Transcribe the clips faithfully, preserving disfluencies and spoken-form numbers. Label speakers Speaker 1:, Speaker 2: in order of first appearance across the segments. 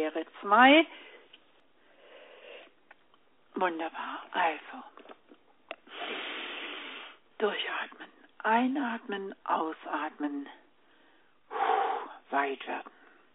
Speaker 1: wäre zwei. Wunderbar. Also, durchatmen. Einatmen, ausatmen. Weit werden.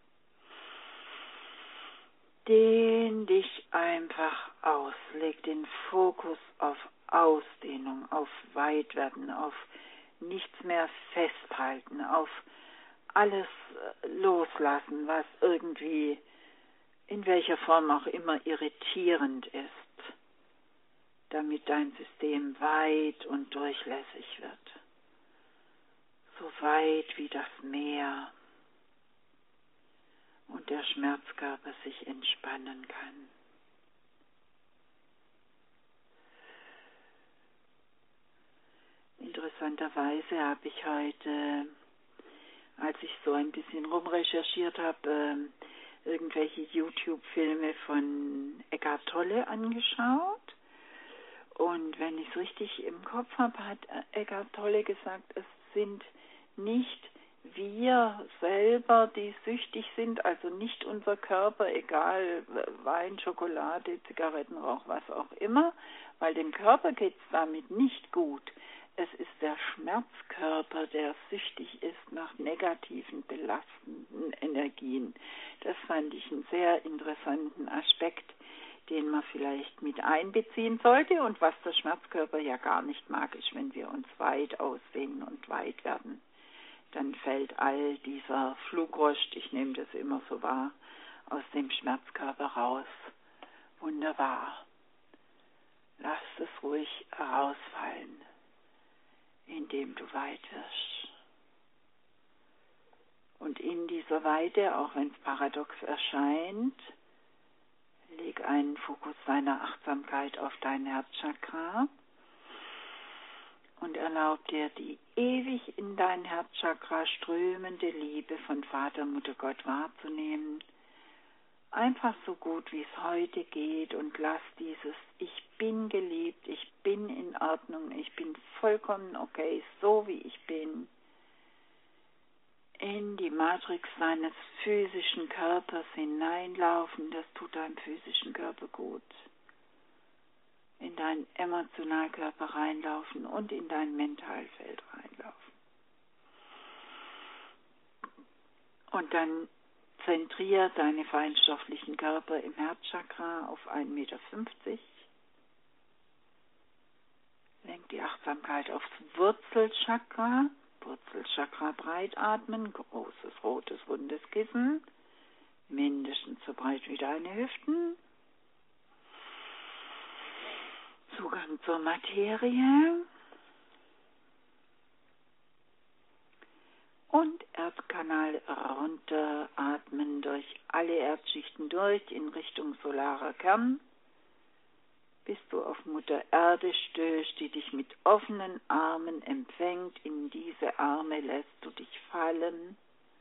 Speaker 1: Dehn dich einfach aus. Leg den Fokus auf Ausdehnung, auf Weitwerden, auf nichts mehr festhalten, auf alles loslassen, was irgendwie in welcher Form auch immer irritierend ist, damit dein System weit und durchlässig wird. So weit wie das Meer und der Schmerzkörper sich entspannen kann. Interessanterweise habe ich heute, als ich so ein bisschen rumrecherchiert habe, irgendwelche YouTube-Filme von Eckhart Tolle angeschaut. Und wenn ich es richtig im Kopf habe, hat Eckhart Tolle gesagt, es sind nicht wir selber, die süchtig sind, also nicht unser Körper, egal Wein, Schokolade, Zigarettenrauch, was auch immer, weil dem Körper geht es damit nicht gut. Es ist der Schmerzkörper, der süchtig ist nach negativen, belastenden Energien. Das fand ich einen sehr interessanten Aspekt, den man vielleicht mit einbeziehen sollte und was der Schmerzkörper ja gar nicht mag, ist, wenn wir uns weit ausdehnen und weit werden. Dann fällt all dieser Flugrost, ich nehme das immer so wahr, aus dem Schmerzkörper raus. Wunderbar. Lass es ruhig herausfallen, indem du weit wirst. Und in dieser Weite, auch wenn es paradox erscheint, leg einen Fokus deiner Achtsamkeit auf dein Herzchakra und erlaub dir die ewig in dein Herzchakra strömende Liebe von Vater, Mutter, Gott wahrzunehmen. Einfach so gut, wie es heute geht, und lass dieses Ich bin geliebt, ich bin in Ordnung, ich bin vollkommen okay, so wie ich bin, in die Matrix deines physischen Körpers hineinlaufen. Das tut deinem physischen Körper gut. In deinen Emotionalkörper reinlaufen und in dein Mentalfeld reinlaufen. Und dann zentriere deine feinstofflichen Körper im Herzchakra auf ein Meter fünfzig. Lenk die Achtsamkeit aufs Wurzelchakra. Wurzelchakra breit atmen, großes rotes rundes Kissen, mindestens so breit wie deine Hüften. Zugang zur Materie. Und Erdkanal runter atmen durch alle Erdschichten durch in Richtung solarer Kern, bis du auf Mutter Erde stößt, die dich mit offenen Armen empfängt. In diese Arme lässt du dich fallen.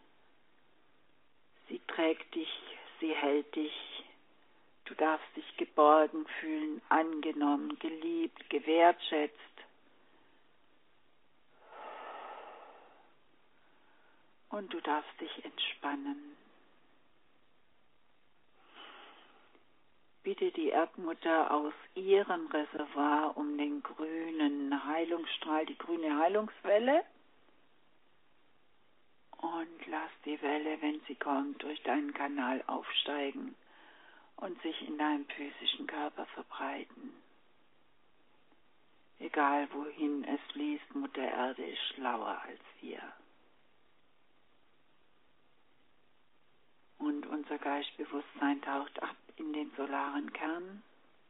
Speaker 1: Sie trägt dich, sie hält dich. Du darfst dich geborgen fühlen, angenommen, geliebt, gewertschätzt. Und du darfst dich entspannen. Bitte die Erdmutter aus ihrem Reservoir um den grünen Heilungsstrahl, die grüne Heilungswelle. Und lass die Welle, wenn sie kommt, durch deinen Kanal aufsteigen und sich in deinem physischen Körper verbreiten. Egal wohin es fließt, Mutter Erde ist schlauer als wir. Und unser Geistbewusstsein taucht ab in den solaren Kern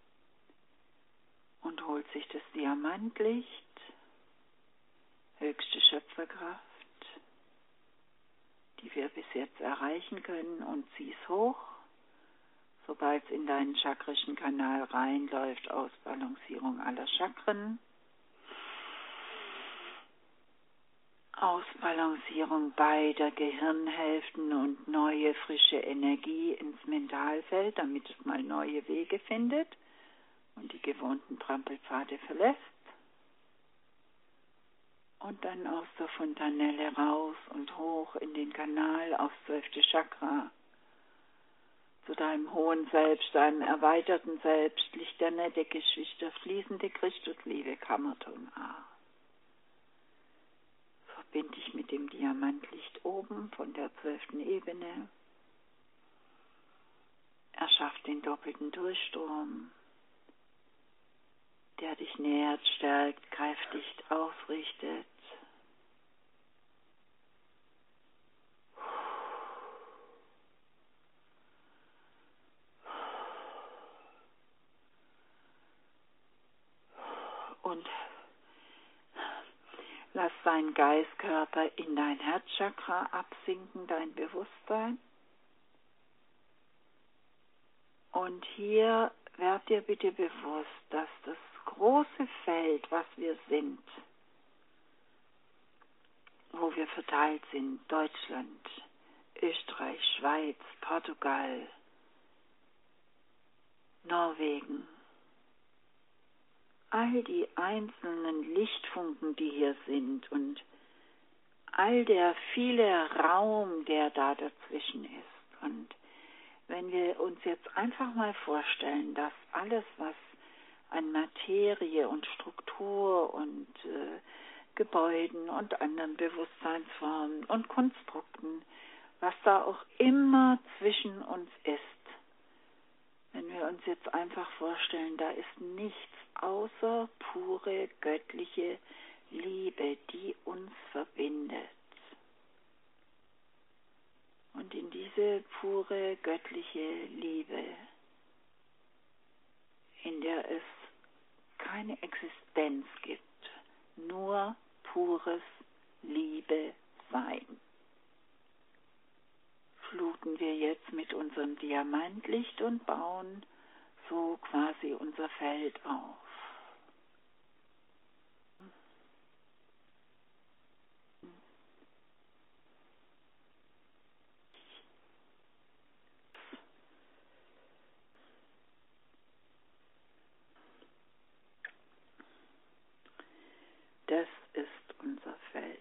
Speaker 1: und holt sich das Diamantlicht, höchste Schöpferkraft, die wir bis jetzt erreichen können, und zieh es hoch, sobald es in deinen chakrischen Kanal reinläuft, Ausbalancierung aller Chakren. Ausbalancierung beider Gehirnhälften und neue, frische Energie ins Mentalfeld, damit es mal neue Wege findet und die gewohnten Trampelpfade verlässt. Und dann aus der Fontanelle raus und hoch in den Kanal aufs zwölfte Chakra. zu deinem hohen Selbst, deinem erweiterten Selbst, Licht der nette Geschwister, fließende Christusliebe, Kammerton A. Verbinde dich mit dem Diamantlicht oben von der zwölften Ebene. Erschafft den doppelten Durchstrom, der dich nährt, stärkt, kräftig ausrichtet. Und lass deinen Geistkörper in dein Herzchakra absinken, dein Bewusstsein. Und hier werd dir bitte bewusst, dass das große Feld, was wir sind, wo wir verteilt sind, Deutschland, Österreich, Schweiz, Portugal, Norwegen, all die einzelnen Lichtfunken, die hier sind und all der viele Raum, der da dazwischen ist. Und wenn wir uns jetzt einfach mal vorstellen, dass alles, was an Materie und Struktur und äh, Gebäuden und anderen Bewusstseinsformen und Konstrukten, was da auch immer zwischen uns ist, wenn wir uns jetzt einfach vorstellen, da ist nichts außer pure göttliche Liebe, die uns verbindet. Und in diese pure göttliche Liebe, in der es keine Existenz gibt, nur pures Liebe sein, fluten wir jetzt mit unserem Diamantlicht und bauen so quasi unser Feld auf. Das ist unser Feld.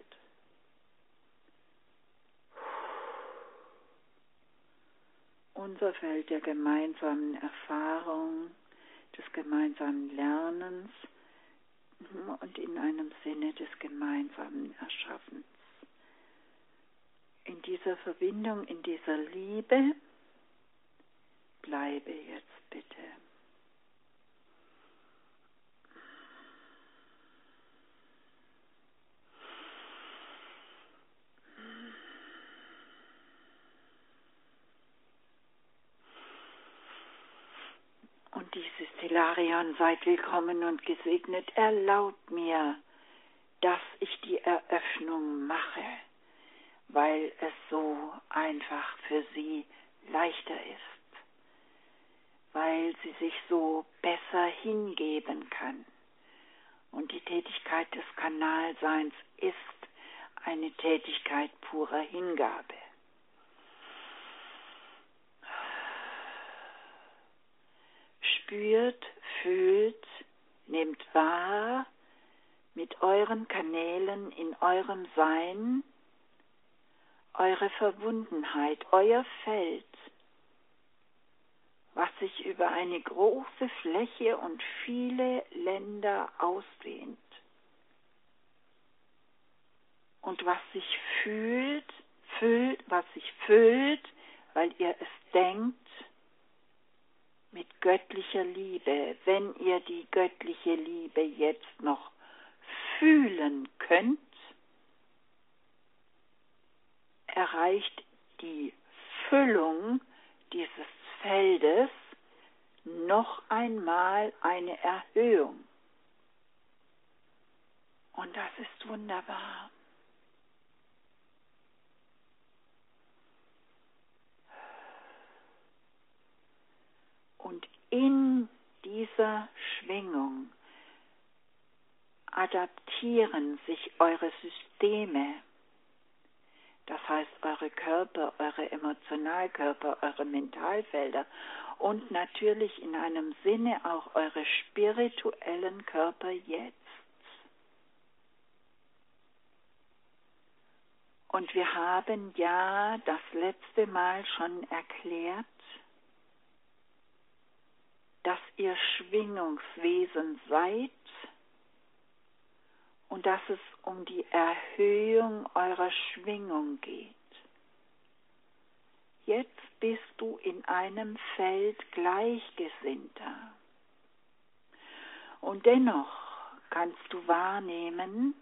Speaker 1: Unser Feld der gemeinsamen Erfahrung, des gemeinsamen Lernens und in einem Sinne des gemeinsamen Erschaffens. In dieser Verbindung, in dieser Liebe, bleibe jetzt bitte. Und dieses Hilarion, seid willkommen und gesegnet, erlaubt mir, dass ich die Eröffnung mache, weil es so einfach für sie leichter ist, weil sie sich so besser hingeben kann. Und die Tätigkeit des Kanalseins ist eine Tätigkeit purer Hingabe. Spürt, fühlt, nehmt wahr mit euren Kanälen in eurem Sein, eure Verbundenheit, euer Feld, was sich über eine große Fläche und viele Länder ausdehnt. Und was sich fühlt, füllt, was sich füllt, weil ihr es denkt, mit göttlicher Liebe. Wenn ihr die göttliche Liebe jetzt noch fühlen könnt, erreicht die Füllung dieses Feldes noch einmal eine Erhöhung. Und das ist wunderbar. Und in dieser Schwingung adaptieren sich eure Systeme, das heißt eure Körper, eure Emotionalkörper, eure Mentalfelder und natürlich in einem Sinne auch eure spirituellen Körper jetzt. Und wir haben ja das letzte Mal schon erklärt, dass ihr Schwingungswesen seid und dass es um die Erhöhung eurer Schwingung geht. Jetzt bist du in einem Feld Gleichgesinnter. Und dennoch kannst du wahrnehmen,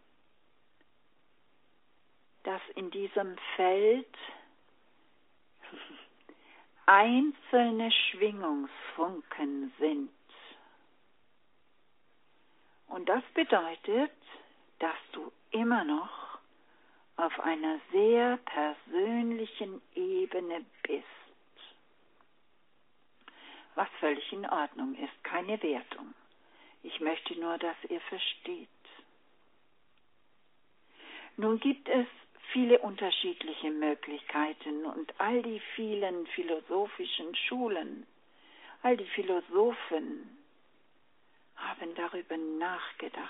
Speaker 1: dass in diesem Feld einzelne Schwingungsfunken sind. Und das bedeutet, dass du immer noch auf einer sehr persönlichen Ebene bist. Was völlig in Ordnung ist, keine Wertung. Ich möchte nur, dass ihr versteht. Nun gibt es viele unterschiedliche Möglichkeiten und all die vielen philosophischen Schulen, all die Philosophen haben darüber nachgedacht.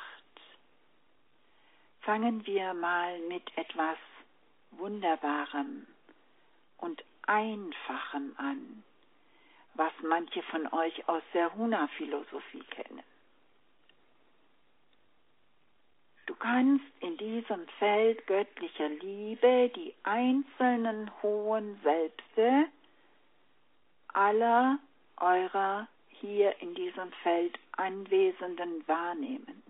Speaker 1: Fangen wir mal mit etwas Wunderbarem und Einfachem an, was manche von euch aus der Huna-Philosophie kennen. Du kannst in diesem Feld göttlicher Liebe die einzelnen hohen Selbste aller eurer hier in diesem Feld Anwesenden wahrnehmen.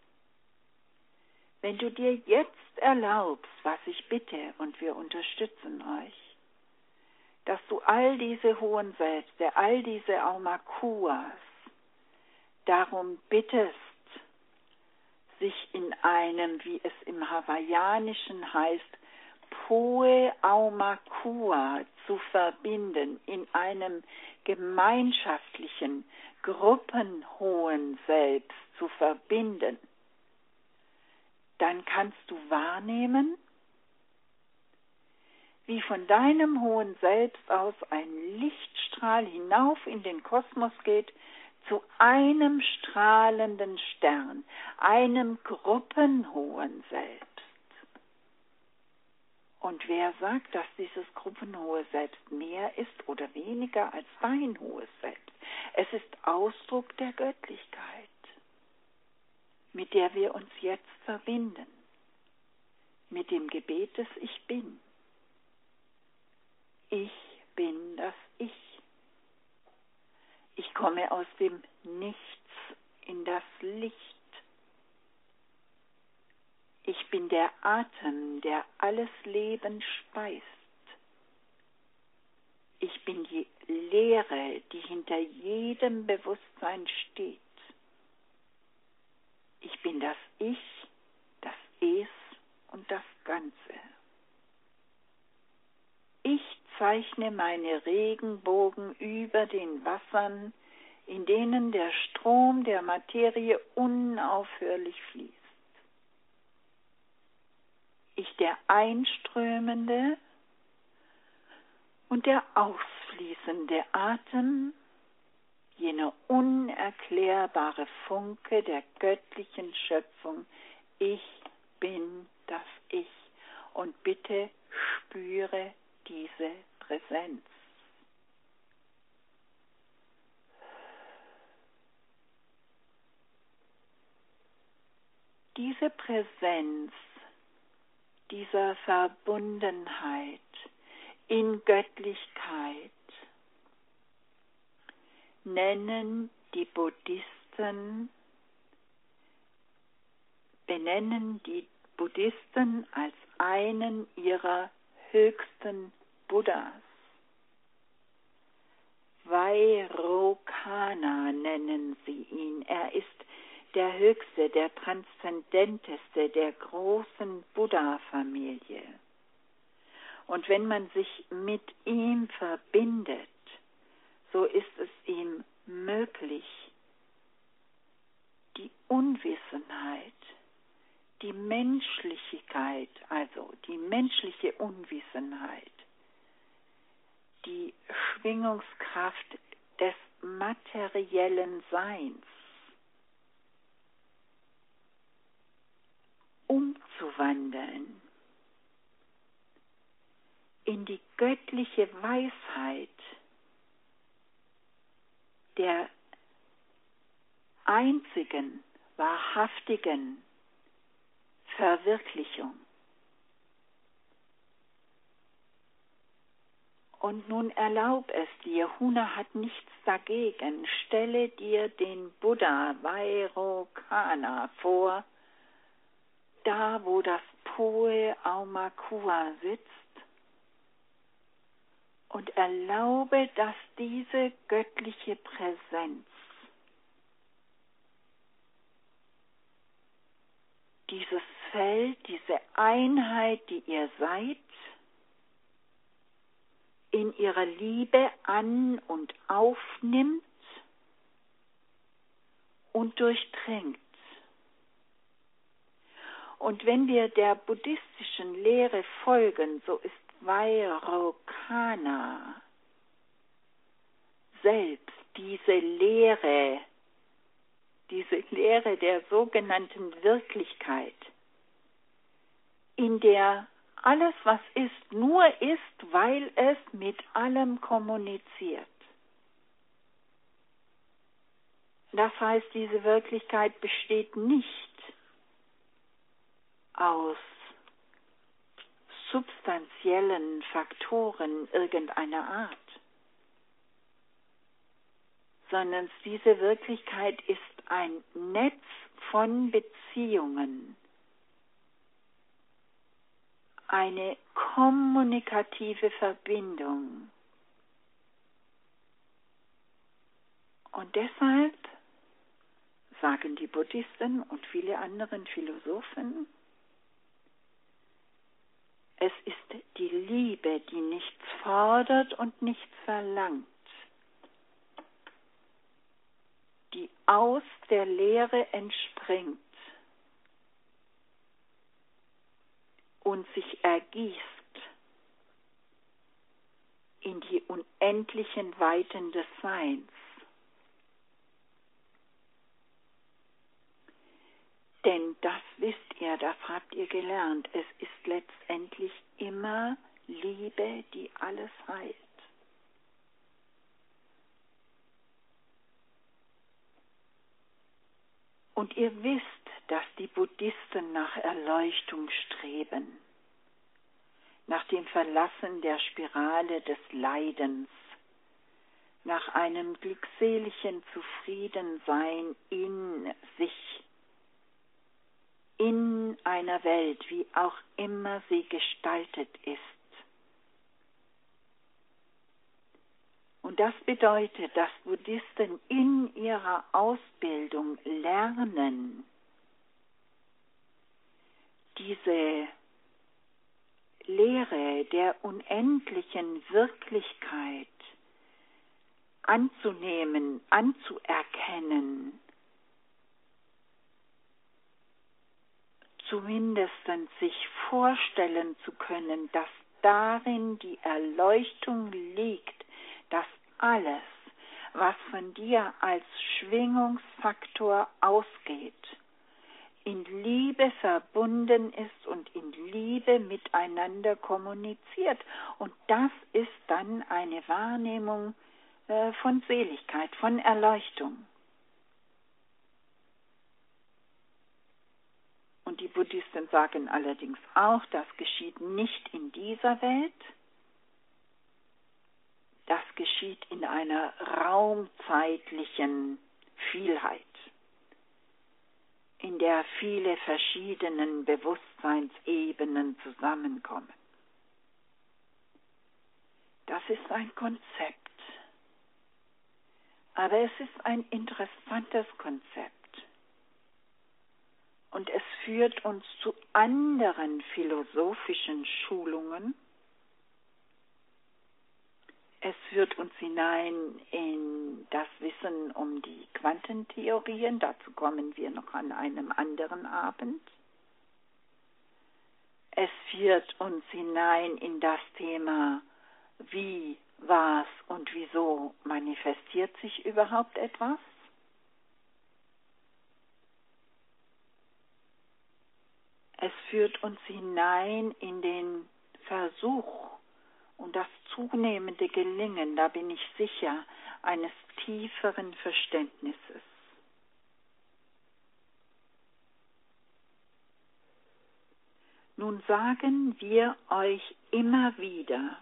Speaker 1: Wenn du dir jetzt erlaubst, was ich bitte, und wir unterstützen euch, dass du all diese hohen Selbste, all diese Aumakuas darum bittest, sich in einem, wie es im Hawaiianischen heißt, Poe Aumakua zu verbinden, in einem gemeinschaftlichen, gruppenhohen Selbst zu verbinden, dann kannst du wahrnehmen, wie von deinem hohen Selbst aus ein Lichtstrahl hinauf in den Kosmos geht, zu einem strahlenden Stern, einem gruppenhohen Selbst. Und wer sagt, dass dieses gruppenhohe Selbst mehr ist oder weniger als dein hohes Selbst? Es ist Ausdruck der Göttlichkeit, mit der wir uns jetzt verbinden, mit dem Gebet des Ich Bin. Ich bin das Ich. Ich komme aus dem Nichts in das Licht. Ich bin der Atem, der alles Leben speist. Ich bin die Leere, die hinter jedem Bewusstsein steht. Ich bin das Ich, das Es und das Ganze. Ich zeichne meine Regenbogen über den Wassern, in denen der Strom der Materie unaufhörlich fließt. Ich der einströmende und der ausfließende Atem, jener unerklärbare Funke der göttlichen Schöpfung. Ich bin das Ich und bitte spüre diese Präsenz. Diese Präsenz dieser Verbundenheit in Göttlichkeit nennen die Buddhisten, benennen die Buddhisten als einen ihrer höchsten Buddhas. Vairocana nennen sie ihn. Er ist der höchste, der transzendenteste der großen Buddha-Familie. Und wenn man sich mit ihm verbindet, so ist es ihm möglich, die Unwissenheit, die Menschlichkeit, also die menschliche Unwissenheit, die Schwingungskraft des materiellen Seins umzuwandeln in die göttliche Weisheit der einzigen, wahrhaftigen Verwirklichung. Und nun erlaub es dir, Huna hat nichts dagegen, stelle dir den Buddha Vairocana vor, da wo das Poe Aumakua sitzt, und erlaube, dass diese göttliche Präsenz, dieses Feld, diese Einheit, die ihr seid, in ihrer Liebe an- und aufnimmt und durchdringt. Und wenn wir der buddhistischen Lehre folgen, so ist Vairocana selbst diese Lehre, diese Lehre der sogenannten Wirklichkeit, in der alles, was ist, nur ist, weil es mit allem kommuniziert. Das heißt, diese Wirklichkeit besteht nicht aus substanziellen Faktoren irgendeiner Art, sondern diese Wirklichkeit ist ein Netz von Beziehungen, eine kommunikative Verbindung. Und deshalb sagen die Buddhisten und viele andere Philosophen, es ist die Liebe, die nichts fordert und nichts verlangt, die aus der Lehre entspringt und sich ergießt in die unendlichen Weiten des Seins. Denn das wisst ihr, das habt ihr gelernt, es ist letztendlich immer Liebe, die alles heilt. Und ihr wisst, dass die Buddhisten nach Erleuchtung streben, nach dem Verlassen der Spirale des Leidens, nach einem glückseligen Zufriedensein in sich, in einer Welt, wie auch immer sie gestaltet ist. Und das bedeutet, dass Buddhisten in ihrer Ausbildung lernen, diese Lehre der unendlichen Wirklichkeit anzunehmen, anzuerkennen, zumindest sich vorstellen zu können, dass darin die Erleuchtung liegt, dass alles, was von dir als Schwingungsfaktor ausgeht, in Liebe verbunden ist und in Liebe miteinander kommuniziert. Und das ist dann eine Wahrnehmung äh, von Seligkeit, von Erleuchtung. Und die Buddhisten sagen allerdings auch, das geschieht nicht in dieser Welt, das geschieht in einer raumzeitlichen Vielheit, in der viele verschiedenen Bewusstseinsebenen zusammenkommen. Das ist ein Konzept, aber es ist ein interessantes Konzept. Und es führt uns zu anderen philosophischen Schulungen. Es führt uns hinein in das Wissen um die Quantentheorien. Dazu kommen wir noch an einem anderen Abend. Es führt uns hinein in das Thema, wie, was und wieso manifestiert sich überhaupt etwas. Es führt uns hinein in den Versuch und das zunehmende Gelingen, da bin ich sicher, eines tieferen Verständnisses. Nun sagen wir euch immer wieder,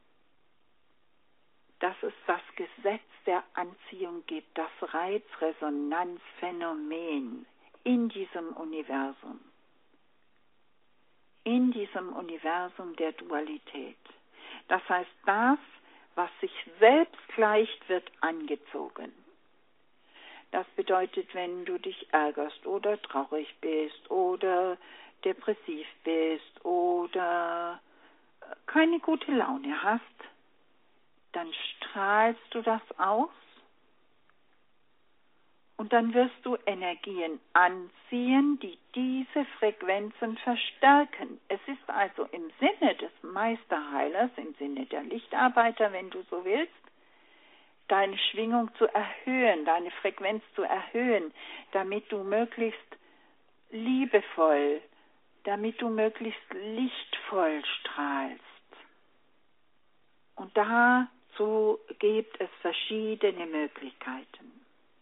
Speaker 1: dass es das Gesetz der Anziehung gibt, das Reizresonanzphänomen in diesem Universum, in diesem Universum der Dualität. Das heißt, das, was sich selbst gleicht, wird angezogen. Das bedeutet, wenn du dich ärgerst oder traurig bist oder depressiv bist oder keine gute Laune hast, dann strahlst du das aus und dann wirst du Energien anziehen, die diese Frequenzen verstärken. Es ist also im Sinne des Meisterheilers, im Sinne der Lichtarbeiter, wenn du so willst, deine Schwingung zu erhöhen, deine Frequenz zu erhöhen, damit du möglichst liebevoll, damit du möglichst lichtvoll strahlst. Und dazu gibt es verschiedene Möglichkeiten.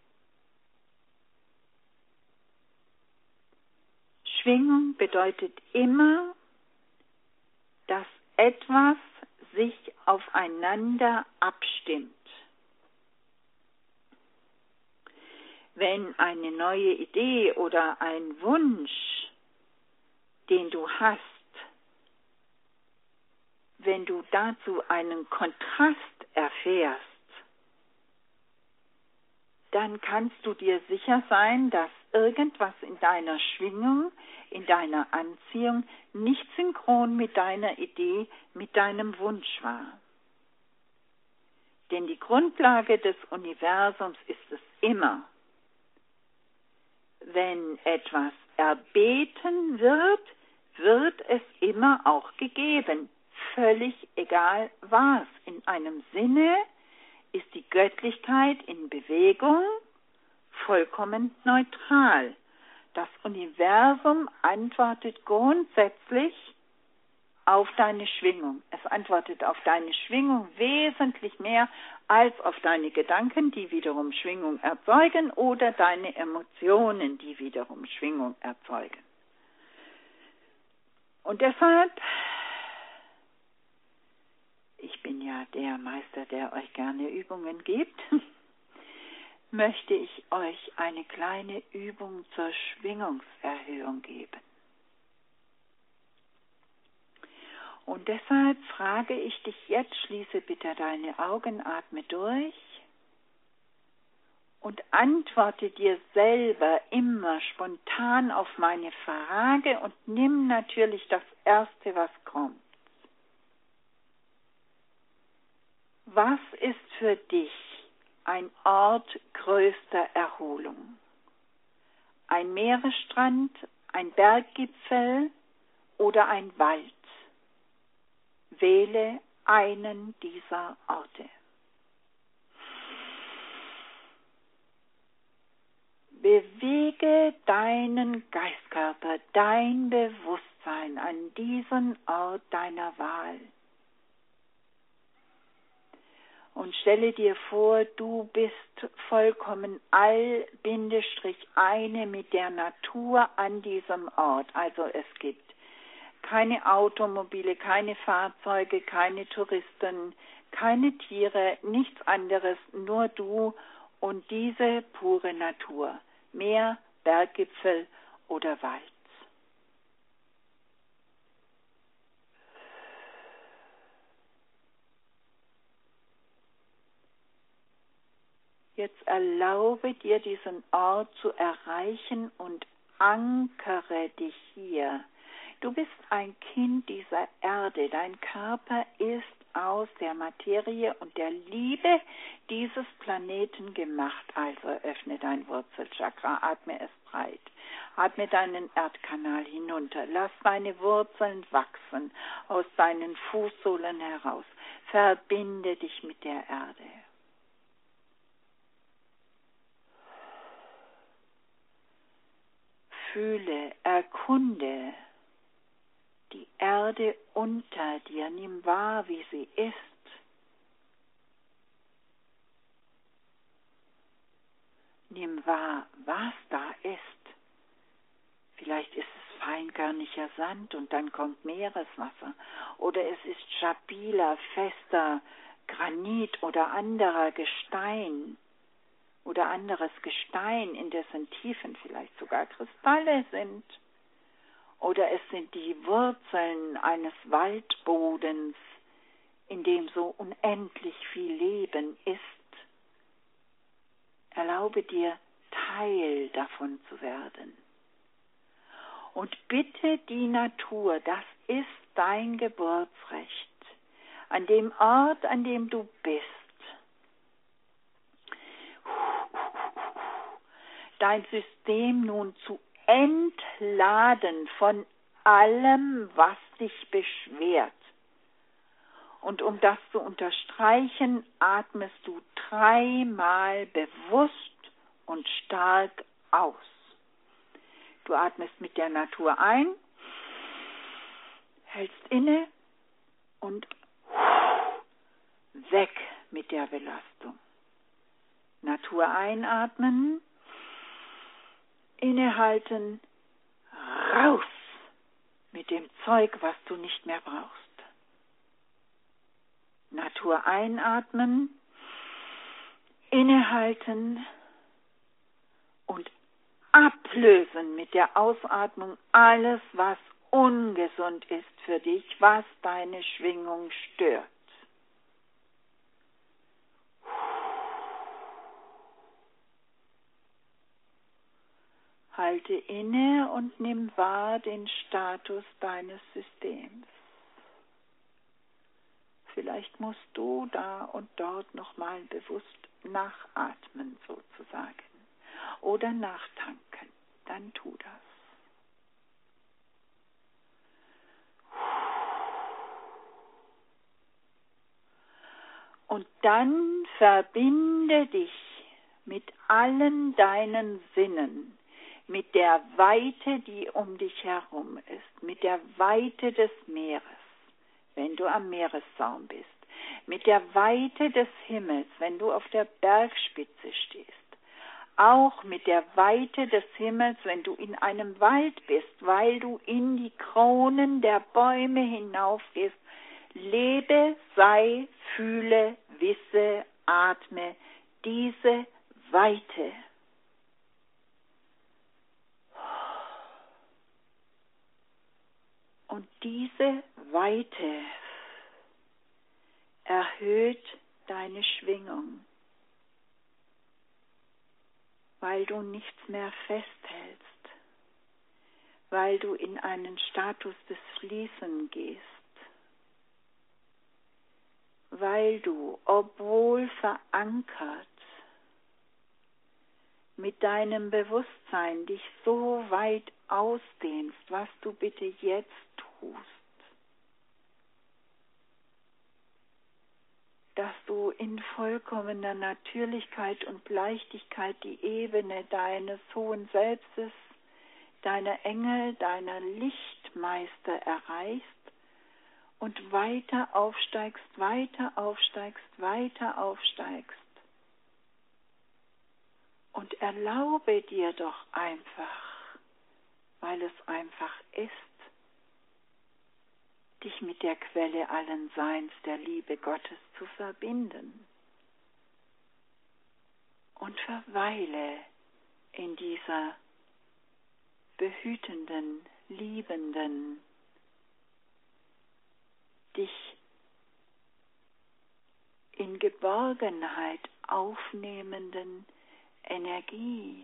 Speaker 1: Schwingung bedeutet immer, dass etwas sich aufeinander abstimmt. Wenn eine neue Idee oder ein Wunsch, den du hast, wenn du dazu einen Kontrast erfährst, dann kannst du dir sicher sein, dass irgendwas in deiner Schwingung, in deiner Anziehung nicht synchron mit deiner Idee, mit deinem Wunsch war. Denn die Grundlage des Universums ist es immer, wenn etwas erbeten wird, wird es immer auch gegeben. Völlig egal was. In einem Sinne ist die Göttlichkeit in Bewegung vollkommen neutral. Das Universum antwortet grundsätzlich auf deine Schwingung. Es antwortet auf deine Schwingung wesentlich mehr als auf deine Gedanken, die wiederum Schwingung erzeugen, oder deine Emotionen, die wiederum Schwingung erzeugen. Und deshalb, ich bin ja der Meister, der euch gerne Übungen gibt, möchte ich euch eine kleine Übung zur Schwingungserhöhung geben. Und deshalb frage ich dich jetzt, schließe bitte deine Augen, atme durch und antworte dir selber immer spontan auf meine Frage und nimm natürlich das Erste, was kommt. Was ist für dich ein Ort größter Erholung? Ein Meeresstrand, ein Berggipfel oder ein Wald? Wähle einen dieser Orte. Bewege deinen Geistkörper, dein Bewusstsein an diesen Ort deiner Wahl. Und stelle dir vor, du bist vollkommen all, Bindestrich, eine mit der Natur an diesem Ort. Also es gibt keine Automobile, keine Fahrzeuge, keine Touristen, keine Tiere, nichts anderes, nur du und diese pure Natur. Meer, Berggipfel oder Wald. Jetzt erlaube dir, diesen Ort zu erreichen und ankere dich hier. Du bist ein Kind dieser Erde. Dein Körper ist aus der Materie und der Liebe dieses Planeten gemacht. Also öffne dein Wurzelchakra, atme es breit. Atme deinen Erdkanal hinunter. Lass deine Wurzeln wachsen aus deinen Fußsohlen heraus. Verbinde dich mit der Erde. Fühle, erkunde die Erde unter dir, nimm wahr, wie sie ist. Nimm wahr, was da ist. Vielleicht ist es feinkörniger Sand und dann kommt Meereswasser. Oder es ist stabiler, fester Granit oder anderer Gestein oder anderes Gestein, in dessen Tiefen vielleicht sogar Kristalle sind. Oder es sind die Wurzeln eines Waldbodens, in dem so unendlich viel Leben ist. Erlaube dir, Teil davon zu werden. Und bitte die Natur, das ist dein Geburtsrecht, an dem Ort, an dem du bist, dein System nun zu entladen von allem, was dich beschwert. Und um das zu unterstreichen, atmest du dreimal bewusst und stark aus. Du atmest mit der Natur ein, hältst inne und weg mit der Belastung. Natur einatmen, innehalten, raus mit dem Zeug, was du nicht mehr brauchst. Natur einatmen, innehalten und ablösen mit der Ausatmung alles, was ungesund ist für dich, was deine Schwingung stört. Halte inne und nimm wahr den Status deines Systems. Vielleicht musst du da und dort nochmal bewusst nachatmen sozusagen oder nachtanken. Dann tu das. Und dann verbinde dich mit allen deinen Sinnen, mit der Weite, die um dich herum ist, mit der Weite des Meeres, wenn du am Meeressaum bist, mit der Weite des Himmels, wenn du auf der Bergspitze stehst, auch mit der Weite des Himmels, wenn du in einem Wald bist, weil du in die Kronen der Bäume hinaufgehst. Lebe, sei, fühle, wisse, atme diese Weite. Und diese Weite erhöht deine Schwingung, weil du nichts mehr festhältst, weil du in einen Status des Fließen gehst, weil du, obwohl verankert, mit deinem Bewusstsein dich so weit ausdehnst, was du bitte jetzt tust, dass du in vollkommener Natürlichkeit und Leichtigkeit die Ebene deines hohen Selbstes, deiner Engel, deiner Lichtmeister erreichst und weiter aufsteigst, weiter aufsteigst, weiter aufsteigst. Und erlaube dir doch einfach, weil es einfach ist, dich mit der Quelle allen Seins, der Liebe Gottes zu verbinden. Und verweile in dieser behütenden, liebenden, dich in Geborgenheit aufnehmenden Energie,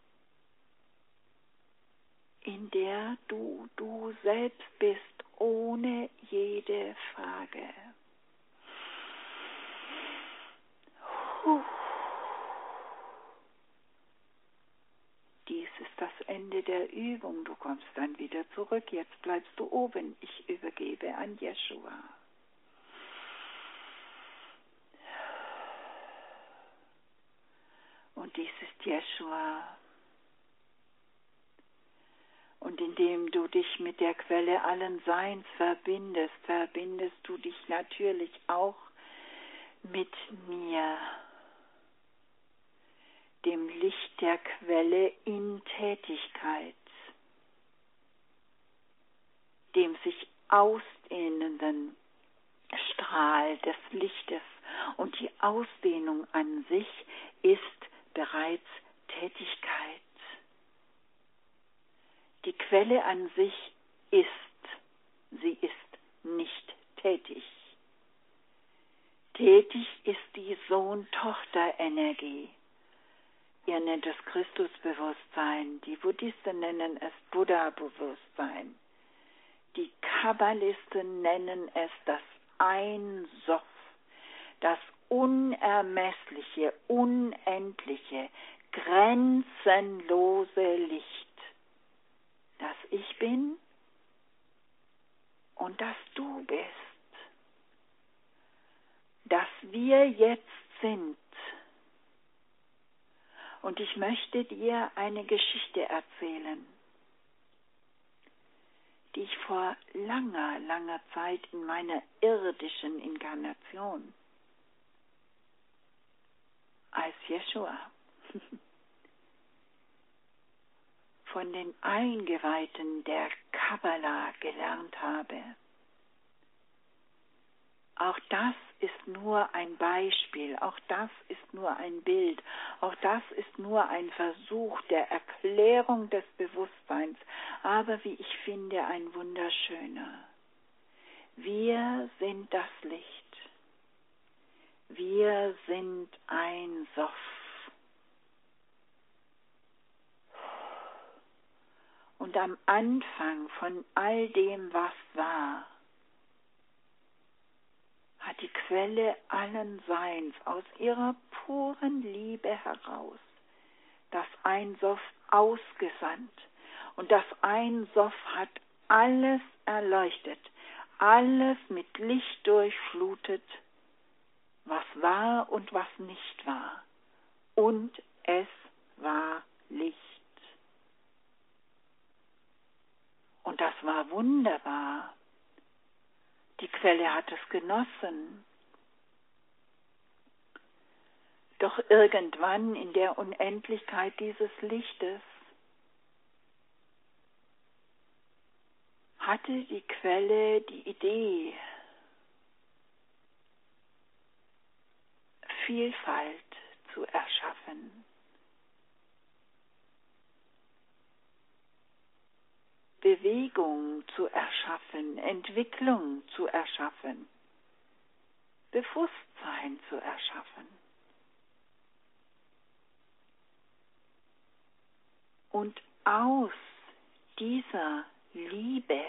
Speaker 1: in der du du selbst bist, ohne jede Frage. Puh. Dies ist das Ende der Übung. Du kommst dann wieder zurück. Jetzt bleibst du oben. Ich übergebe an Jeschua. Und dies ist Jeschua. Und indem du dich mit der Quelle allen Seins verbindest, verbindest du dich natürlich auch mit mir, dem Licht der Quelle in Tätigkeit. dem sich ausdehnenden Strahl des Lichtes. Und die Ausdehnung an sich ist bereits Tätigkeit. Die Quelle an sich ist, sie ist nicht tätig. Tätig ist die Sohn-Tochter-Energie. Ihr nennt es Christusbewusstsein, die Buddhisten nennen es Buddha-Bewusstsein. Die Kabbalisten nennen es das Ein-Sof, das unermessliche, unendliche, grenzenlose Licht, das ich bin und das du bist, das wir jetzt sind. Und ich möchte dir eine Geschichte erzählen, die ich vor langer, langer Zeit in meiner irdischen Inkarnation als Jeschua von den Eingeweihten der Kabbala gelernt habe. Auch das ist nur ein Beispiel, auch das ist nur ein Bild, auch das ist nur ein Versuch der Erklärung des Bewusstseins, aber wie ich finde, ein wunderschöner. Wir sind das Licht. Wir sind ein Sof. Und am Anfang von all dem, was war, hat die Quelle allen Seins aus ihrer puren Liebe heraus das Ein-Sof ausgesandt. Und das Ein-Sof hat alles erleuchtet, alles mit Licht durchflutet, was war und was nicht war. Und es war Licht. Und das war wunderbar. Die Quelle hat es genossen. Doch irgendwann in der Unendlichkeit dieses Lichtes hatte die Quelle die Idee, Vielfalt zu erschaffen. Bewegung zu erschaffen, Entwicklung zu erschaffen, Bewusstsein zu erschaffen. Und aus dieser Liebe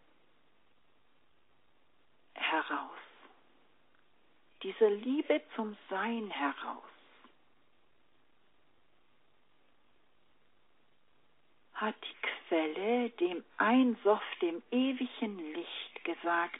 Speaker 1: heraus, dieser Liebe zum Sein heraus, hat die Quelle dem Ein-Sof, dem ewigen Licht gesagt,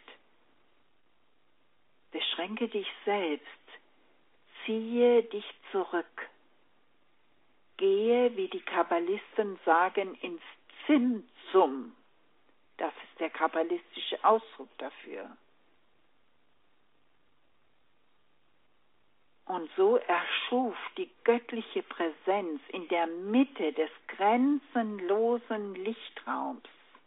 Speaker 1: beschränke dich selbst, ziehe dich zurück, gehe, wie die Kabbalisten sagen, ins Zimtzum. Das ist der kabbalistische Ausdruck dafür. Und so erschuf die göttliche Präsenz in der Mitte des grenzenlosen Lichtraums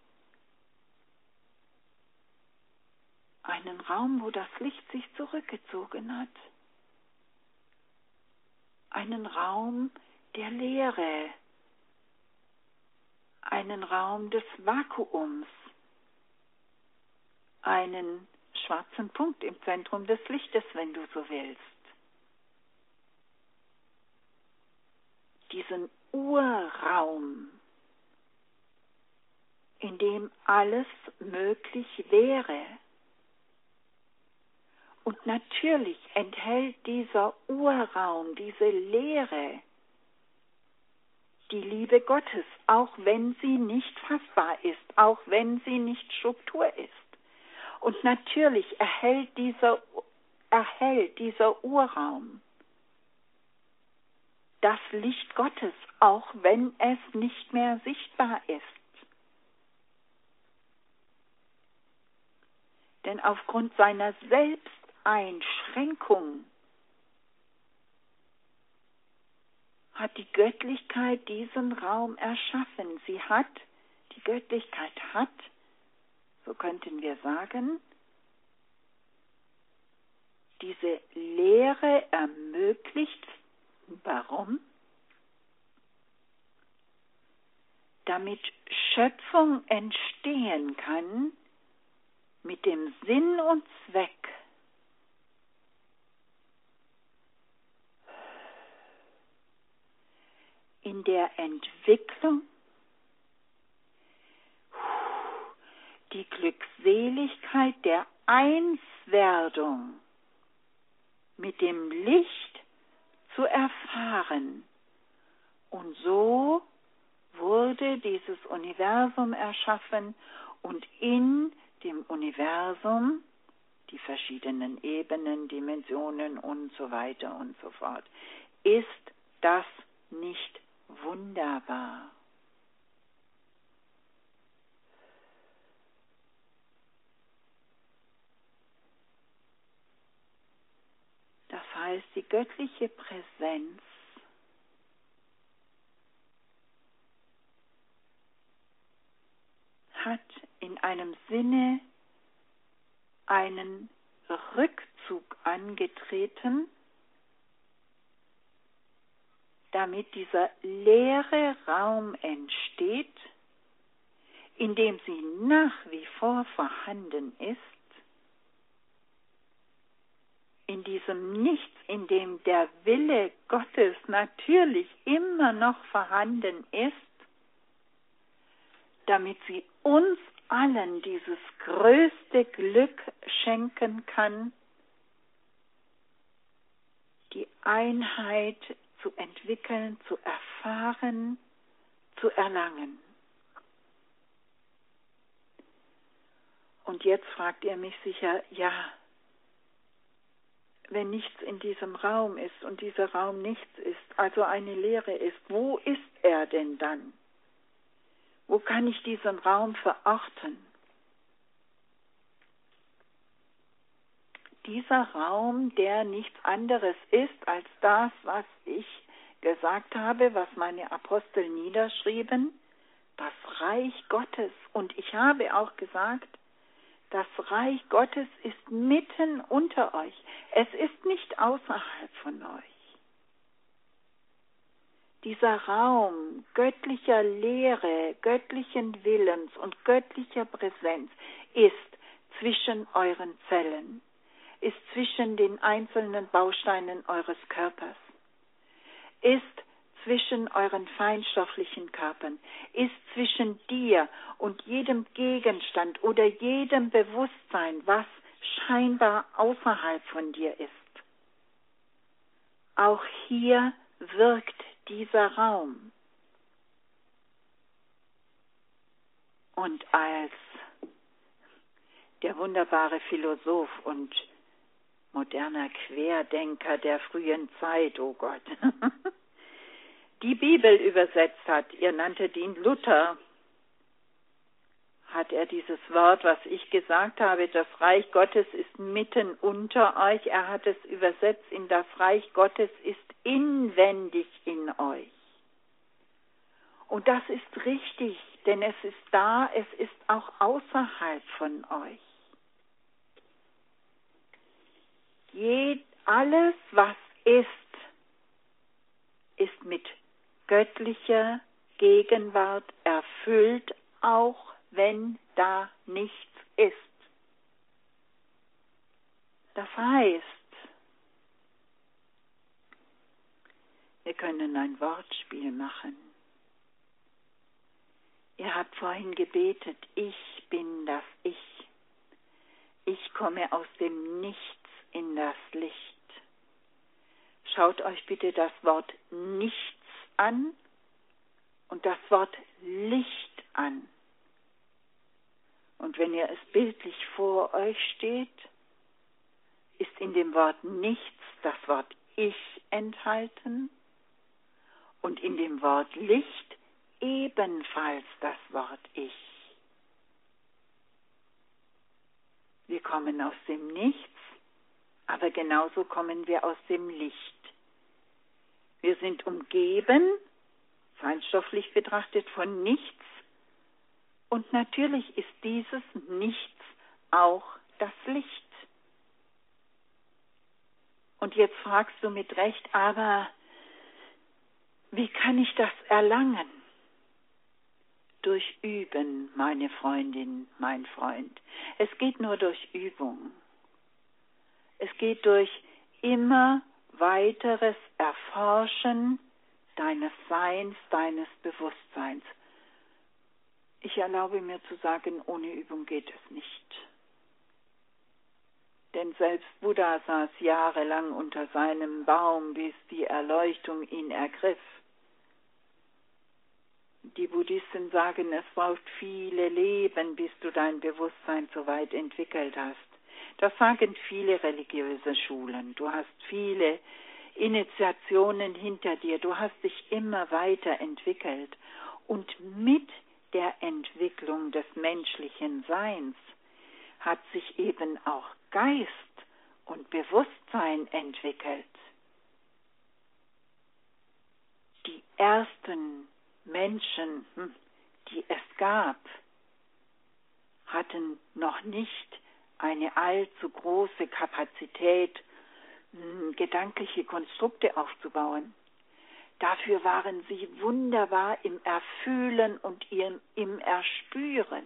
Speaker 1: einen Raum, wo das Licht sich zurückgezogen hat. Einen Raum der Leere, einen Raum des Vakuums, einen schwarzen Punkt im Zentrum des Lichtes, wenn du so willst. Diesen Urraum, in dem alles möglich wäre. Und natürlich enthält dieser Urraum, diese Leere, die Liebe Gottes, auch wenn sie nicht fassbar ist, auch wenn sie nicht Struktur ist. Und natürlich erhält dieser, erhält dieser Urraum das Licht Gottes, auch wenn es nicht mehr sichtbar ist. Denn aufgrund seiner Selbsteinschränkung hat die Göttlichkeit diesen Raum erschaffen. Sie hat, die Göttlichkeit hat so könnten wir sagen, diese Lehre ermöglicht. Warum? Damit Schöpfung entstehen kann mit dem Sinn und Zweck, in der Entwicklung die Glückseligkeit der Einswerdung mit dem Licht zu erfahren. Und so wurde dieses Universum erschaffen und in dem Universum die verschiedenen Ebenen, Dimensionen und so weiter und so fort. Ist das nicht wunderbar? Das heißt, die göttliche Präsenz hat in einem Sinne einen Rückzug angetreten, damit dieser leere Raum entsteht, in dem sie nach wie vor vorhanden ist, in diesem Nichts, in dem der Wille Gottes natürlich immer noch vorhanden ist, damit sie uns allen dieses größte Glück schenken kann, die Einheit zu entwickeln, zu erfahren, zu erlangen. Und jetzt fragt ihr mich sicher, ja, wenn nichts in diesem Raum ist und dieser Raum nichts ist, also eine Leere ist, wo ist er denn dann? Wo kann ich diesen Raum verorten? Dieser Raum, der nichts anderes ist als das, was ich gesagt habe, was meine Apostel niederschrieben, das Reich Gottes. Und ich habe auch gesagt, das Reich Gottes ist mitten unter euch. Es ist nicht außerhalb von euch. Dieser Raum göttlicher Lehre, göttlichen Willens und göttlicher Präsenz ist zwischen euren Zellen, ist zwischen den einzelnen Bausteinen eures Körpers, ist zwischen euren feinstofflichen Körpern, ist zwischen dir und jedem Gegenstand oder jedem Bewusstsein, was scheinbar außerhalb von dir ist. Auch hier wirkt dieser Raum. Und als der wunderbare Philosoph und moderner Querdenker der frühen Zeit, oh Gott, die Bibel übersetzt hat, ihr nanntet ihn Luther, hat er dieses Wort, was ich gesagt habe, das Reich Gottes ist mitten unter euch, er hat es übersetzt in das Reich Gottes ist inwendig in euch. Und das ist richtig, denn es ist da, es ist auch außerhalb von euch. Je, alles, was ist, ist mit göttlicher Gegenwart erfüllt, auch wenn da nichts ist. Das heißt, wir können ein Wortspiel machen. Ihr habt vorhin gebetet, ich bin das Ich. Ich komme aus dem Nichts in das Licht. Schaut euch bitte das Wort Nichts an und das Wort Licht an. Und wenn ihr es bildlich vor euch steht, ist in dem Wort Nichts das Wort Ich enthalten und in dem Wort Licht ebenfalls das Wort Ich. Wir kommen aus dem Nichts, aber genauso kommen wir aus dem Licht. Wir sind umgeben, feinstofflich betrachtet, von nichts, Und natürlich ist dieses Nichts auch das Licht. Und jetzt fragst du mit Recht, aber wie kann ich das erlangen? Durch Üben, meine Freundin, mein Freund. Es geht nur durch Übung. Es geht durch immer weiteres Erforschen deines Seins, deines Bewusstseins. Ich erlaube mir zu sagen, ohne Übung geht es nicht. Denn selbst Buddha saß jahrelang unter seinem Baum, bis die Erleuchtung ihn ergriff. Die Buddhisten sagen, es braucht viele Leben, bis du dein Bewusstsein so weit entwickelt hast. Das sagen viele religiöse Schulen. Du hast viele Initiationen hinter dir. Du hast dich immer weiterentwickelt. Und mit der Entwicklung des menschlichen Seins hat sich eben auch Geist und Bewusstsein entwickelt. Die ersten Menschen, die es gab, hatten noch nicht eine allzu große Kapazität, gedankliche Konstrukte aufzubauen. Dafür waren sie wunderbar im Erfühlen und im Erspüren.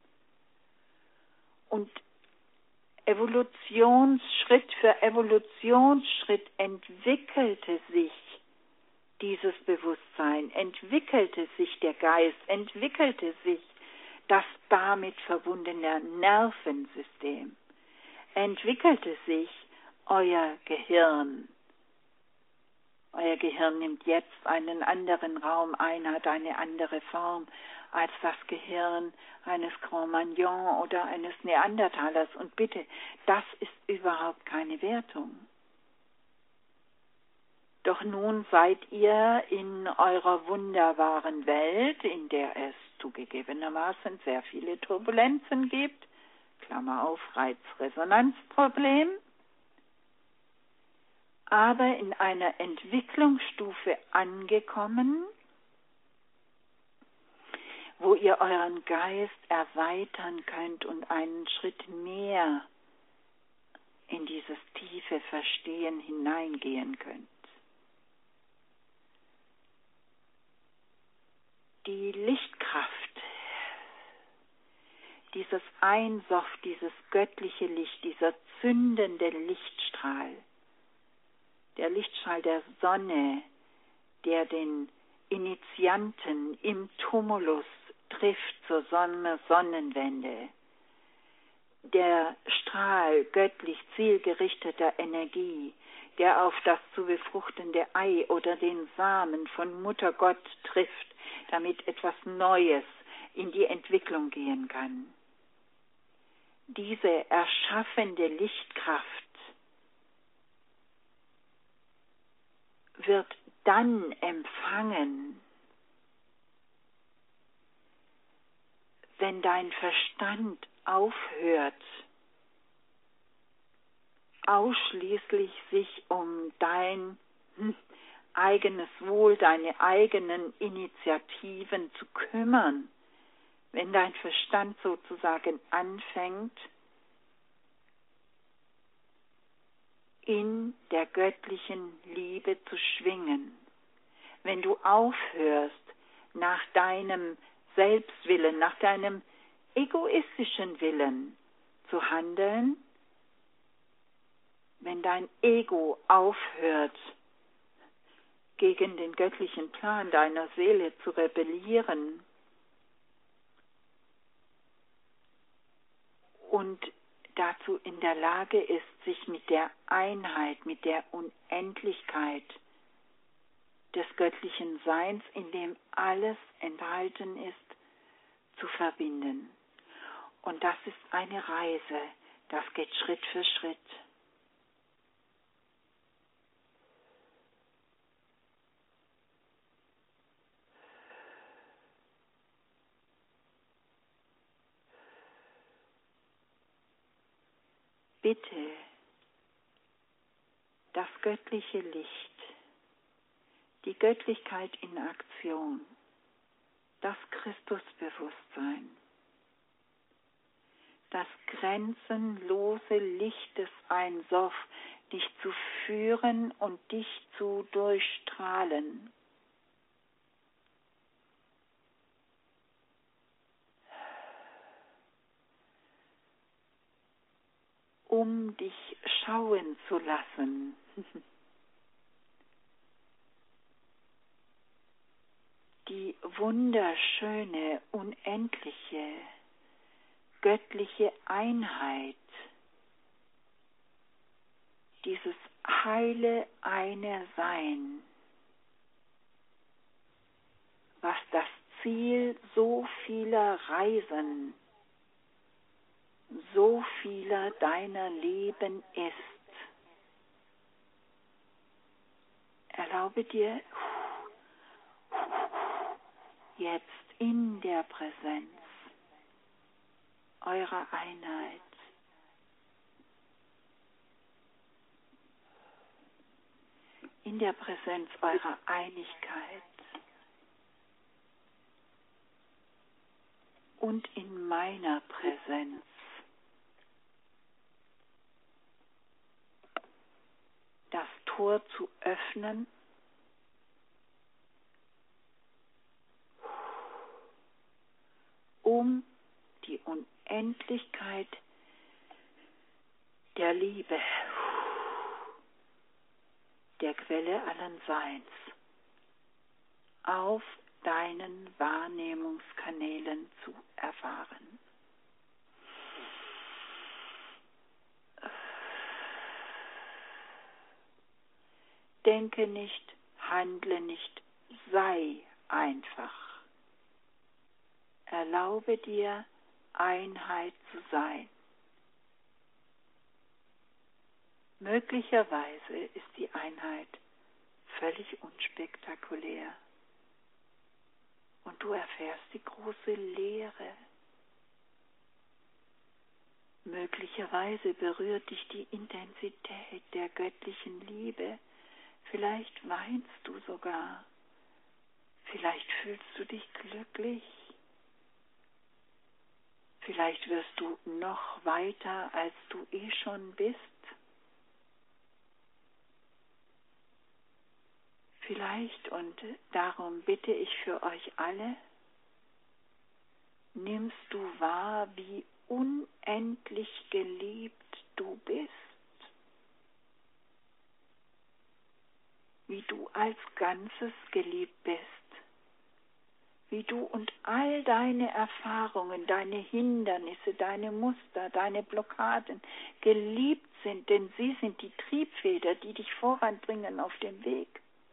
Speaker 1: Und Evolutionsschritt für Evolutionsschritt entwickelte sich dieses Bewusstsein, entwickelte sich der Geist, entwickelte sich das damit verbundene Nervensystem, entwickelte sich euer Gehirn. Euer Gehirn nimmt jetzt einen anderen Raum ein, hat eine andere Form als das Gehirn eines Cro-Magnon oder eines Neandertalers. Und bitte, das ist überhaupt keine Wertung. Doch nun seid ihr in eurer wunderbaren Welt, in der es zugegebenermaßen sehr viele Turbulenzen gibt, Klammer auf, Reiz-Resonanz-Problem, aber in einer Entwicklungsstufe angekommen, wo ihr euren Geist erweitern könnt und einen Schritt mehr in dieses tiefe Verstehen hineingehen könnt. Die Lichtkraft, dieses Einsoff, dieses göttliche Licht, dieser zündende Lichtstrahl, der Lichtstrahl der Sonne, der den Initianten im Tumulus trifft zur Sonne, Sonnenwende, der Strahl göttlich zielgerichteter Energie, der auf das zu befruchtende Ei oder den Samen von Mutter Gott trifft, damit etwas Neues in die Entwicklung gehen kann. Diese erschaffende Lichtkraft wird dann empfangen, wenn dein Verstand aufhört, ausschließlich sich um dein hm, eigenes Wohl, deine eigenen Initiativen zu kümmern, wenn dein Verstand sozusagen anfängt, in der göttlichen Liebe zu schwingen, wenn du aufhörst, nach deinem Selbstwillen, nach deinem egoistischen Willen zu handeln, wenn dein Ego aufhört, gegen den göttlichen Plan deiner Seele zu rebellieren und dazu in der Lage ist, sich mit der Einheit, mit der Unendlichkeit des göttlichen Seins, in dem alles enthalten ist, zu verbinden. Und das ist eine Reise, das geht Schritt für Schritt. Bitte, das göttliche Licht, die Göttlichkeit in Aktion, das Christusbewusstsein, das grenzenlose Licht des Ein Sof, dich zu führen und dich zu durchstrahlen. Um dich schauen zu lassen. Die wunderschöne, unendliche, göttliche Einheit, dieses heile eine Sein, was das Ziel so vieler Reisen, so vieler deiner Leben ist. Erlaube dir jetzt in der Präsenz eurer Einheit in der Präsenz eurer Einigkeit und in meiner Präsenz das Tor zu öffnen, um die Unendlichkeit der Liebe, der Quelle allen Seins, auf deinen Wahrnehmungskanälen zu erfahren. Denke nicht, handle nicht, sei einfach. Erlaube dir, Einheit zu sein. Möglicherweise ist die Einheit völlig unspektakulär und du erfährst die große Leere. Möglicherweise berührt dich die Intensität der göttlichen Liebe. Vielleicht weinst du sogar. Vielleicht fühlst du dich glücklich. Vielleicht wirst du noch weiter, als du eh schon bist. Vielleicht, und darum bitte ich für euch alle, nimmst du wahr, wie unendlich geliebt du bist, wie du als Ganzes geliebt bist, wie du und all deine Erfahrungen, deine Hindernisse, deine Muster, deine Blockaden geliebt sind, denn sie sind die Triebfeder, die dich voranbringen auf dem Weg.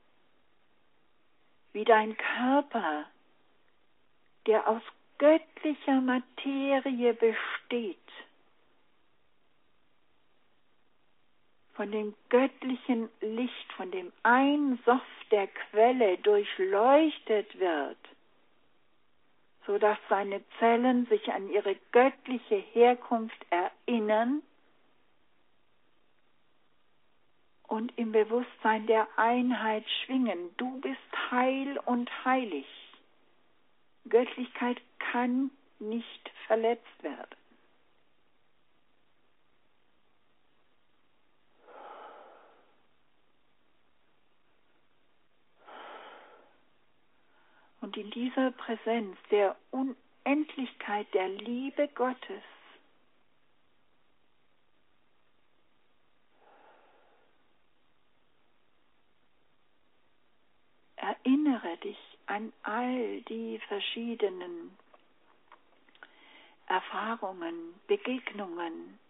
Speaker 1: Wie dein Körper, der aus göttlicher Materie besteht, von dem göttlichen Licht, von dem Ein Sof der Quelle durchleuchtet wird, sodass seine Zellen sich an ihre göttliche Herkunft erinnern und im Bewusstsein der Einheit schwingen. Du bist heil und heilig. Göttlichkeit kann nicht verletzt werden. Und in dieser Präsenz der Unendlichkeit der Liebe Gottes erinnere dich an all die verschiedenen Erfahrungen, Begegnungen,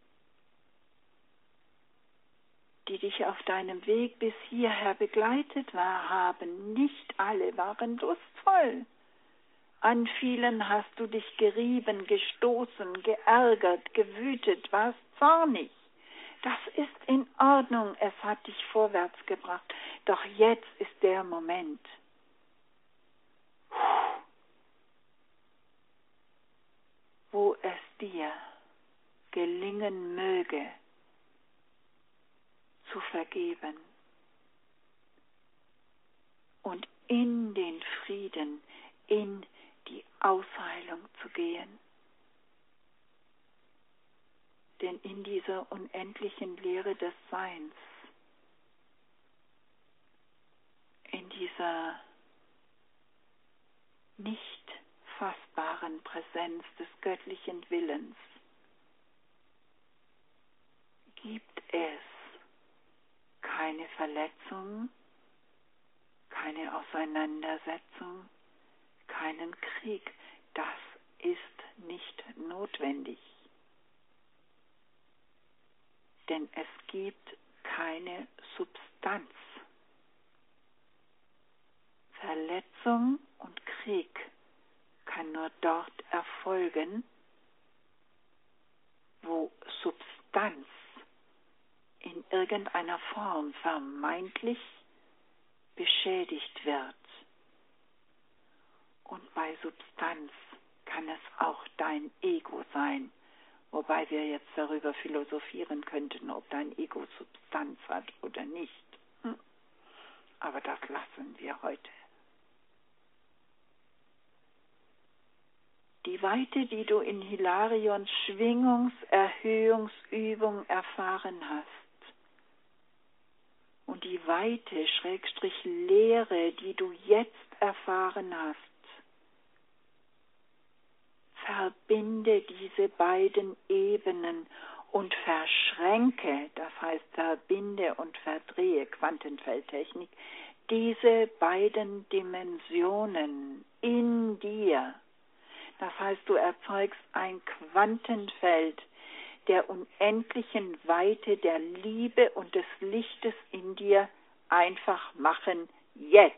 Speaker 1: die dich auf deinem Weg bis hierher begleitet war, haben. Nicht alle waren lustvoll. An vielen hast du dich gerieben, gestoßen, geärgert, gewütet, warst zornig. Das ist in Ordnung, es hat dich vorwärts gebracht. Doch jetzt ist der Moment, wo es dir gelingen möge, zu vergeben und in den Frieden, in die Ausheilung zu gehen. Denn in dieser unendlichen Lehre des Seins, in dieser nicht fassbaren Präsenz des göttlichen Willens, gibt es keine Verletzung, keine Auseinandersetzung, keinen Krieg. Das ist nicht notwendig. Denn es gibt keine Substanz. Verletzung und Krieg kann nur dort erfolgen, wo Substanz in irgendeiner Form vermeintlich beschädigt wird. Und bei Substanz kann es auch dein Ego sein, wobei wir jetzt darüber philosophieren könnten, ob dein Ego Substanz hat oder nicht. Hm. Aber das lassen wir heute. Die Weite, die du in Hilarions Schwingungserhöhungsübung erfahren hast, und die Weite, Schrägstrich Lehre, die du jetzt erfahren hast, verbinde diese beiden Ebenen und verschränke, das heißt verbinde und verdrehe, Quantenfeldtechnik, diese beiden Dimensionen in dir. Das heißt, du erzeugst ein Quantenfeld der unendlichen Weite der Liebe und des Lichtes in dir einfach machen jetzt.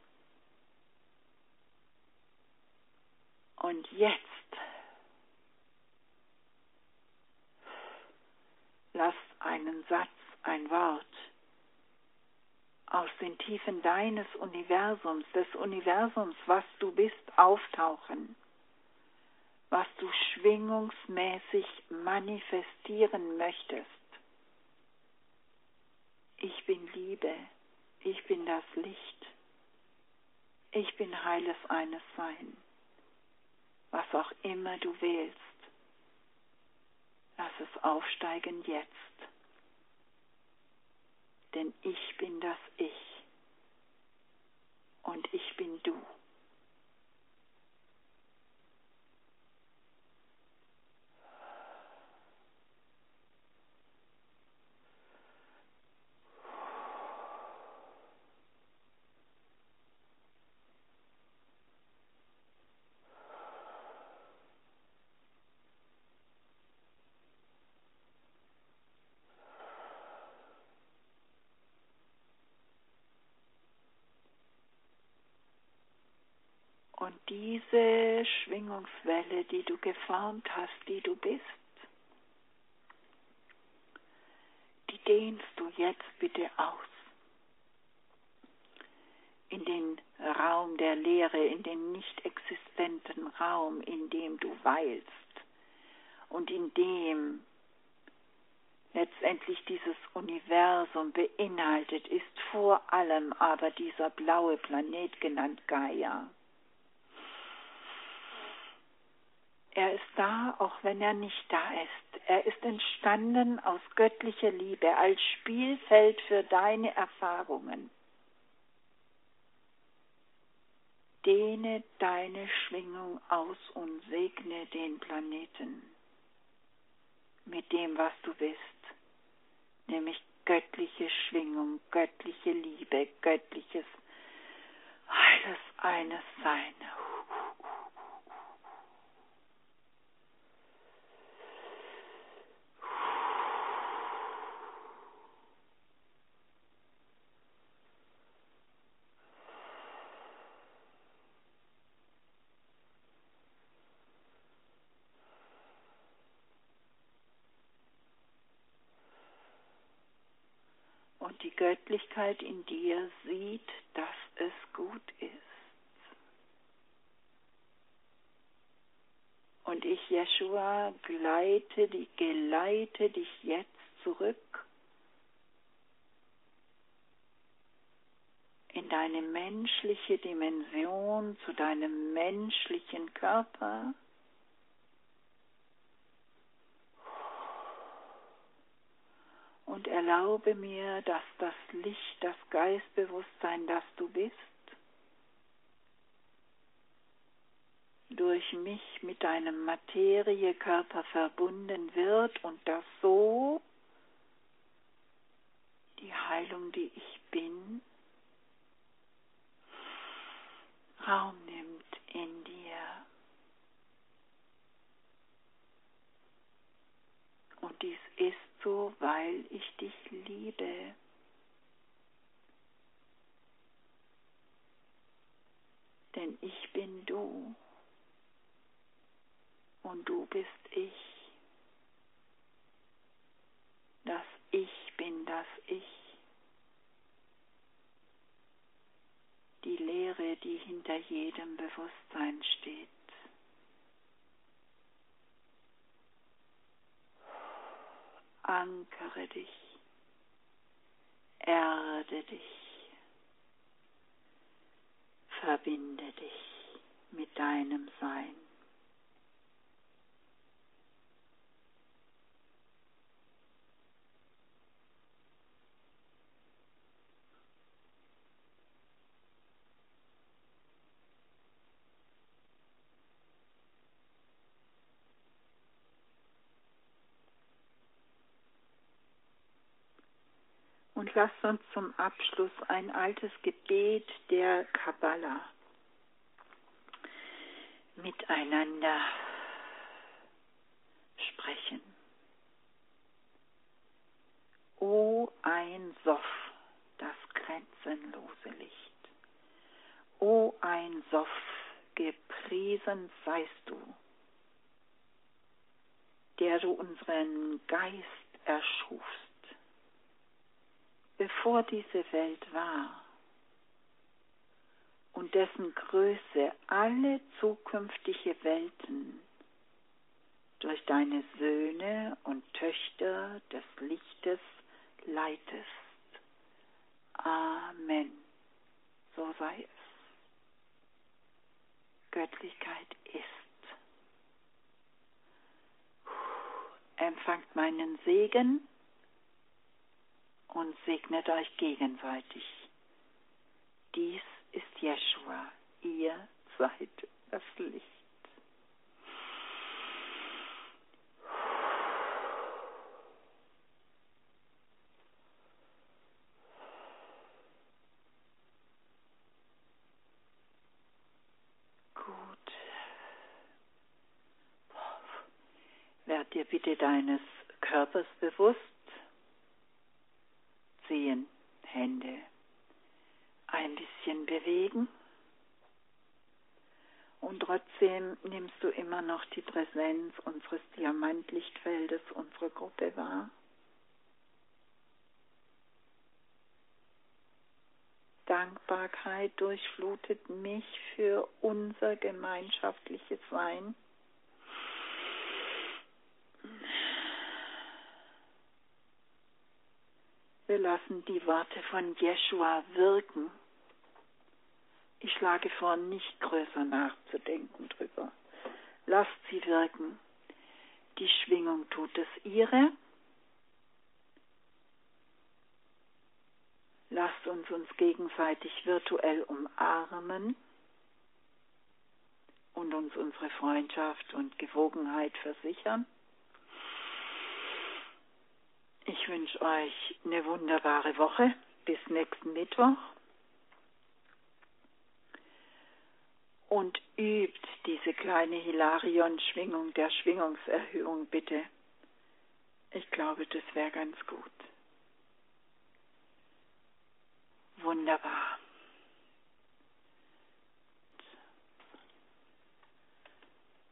Speaker 1: Und jetzt lass einen Satz, ein Wort aus den Tiefen deines Universums, des Universums, was du bist, auftauchen, was du schwingungsmäßig manifestieren möchtest. Ich bin Liebe, ich bin das Licht, ich bin heiles eines Sein. Was auch immer du wählst, lass es aufsteigen jetzt. Denn ich bin das Ich und ich bin du. Und diese Schwingungswelle, die du geformt hast, die du bist, die dehnst du jetzt bitte aus. In den Raum der Leere, in den nicht existenten Raum, in dem du weilst und in dem letztendlich dieses Universum beinhaltet ist, vor allem aber dieser blaue Planet genannt Gaia. Er ist da, auch wenn er nicht da ist. Er ist entstanden aus göttlicher Liebe, als Spielfeld für deine Erfahrungen. Dehne deine Schwingung aus und segne den Planeten mit dem, was du bist, nämlich göttliche Schwingung, göttliche Liebe, göttliches, heiles eines Sein. Und die Göttlichkeit in dir sieht, dass es gut ist. Und ich, Jeschua, gleite, die, geleite dich jetzt zurück in deine menschliche Dimension, zu deinem menschlichen Körper. Und erlaube mir, dass das Licht, das Geistbewusstsein, das du bist, durch mich mit deinem Materiekörper verbunden wird und dass so die Heilung, die ich bin, Raum nimmt in dir. Und dies ist so, weil ich dich liebe. Denn ich bin du und du bist ich. Das Ich bin das Ich. Die Lehre, die hinter jedem Bewusstsein steht. Ankere dich, erde dich, verbinde dich mit deinem Sein. Und lasst uns zum Abschluss ein altes Gebet der Kabbala miteinander sprechen. O Ein Sof, das grenzenlose Licht. O Ein Sof, gepriesen seist du, der du unseren Geist erschufst, bevor diese Welt war, und dessen Größe alle zukünftige Welten durch deine Söhne und Töchter des Lichtes leitest. Amen. So sei es. Göttlichkeit ist. Empfangt meinen Segen und segnet euch gegenseitig. Dies ist Jeschua, ihr seid das Licht. Gut. Werd dir bitte deines Körpers bewusst. Zehen, Hände ein bisschen bewegen. Und trotzdem nimmst du immer noch die Präsenz unseres Diamantlichtfeldes, unserer Gruppe wahr. Dankbarkeit durchflutet mich für unser gemeinschaftliches Sein. Wir lassen die Worte von Jeschua wirken. Ich schlage vor, nicht größer nachzudenken drüber. Lasst sie wirken. Die Schwingung tut es ihre. Lasst uns uns gegenseitig virtuell umarmen und uns unsere Freundschaft und Gewogenheit versichern. Ich wünsche euch eine wunderbare Woche. Bis nächsten Mittwoch. Und übt diese kleine Hilarion-Schwingung der Schwingungserhöhung bitte. Ich glaube, das wäre ganz gut. Wunderbar.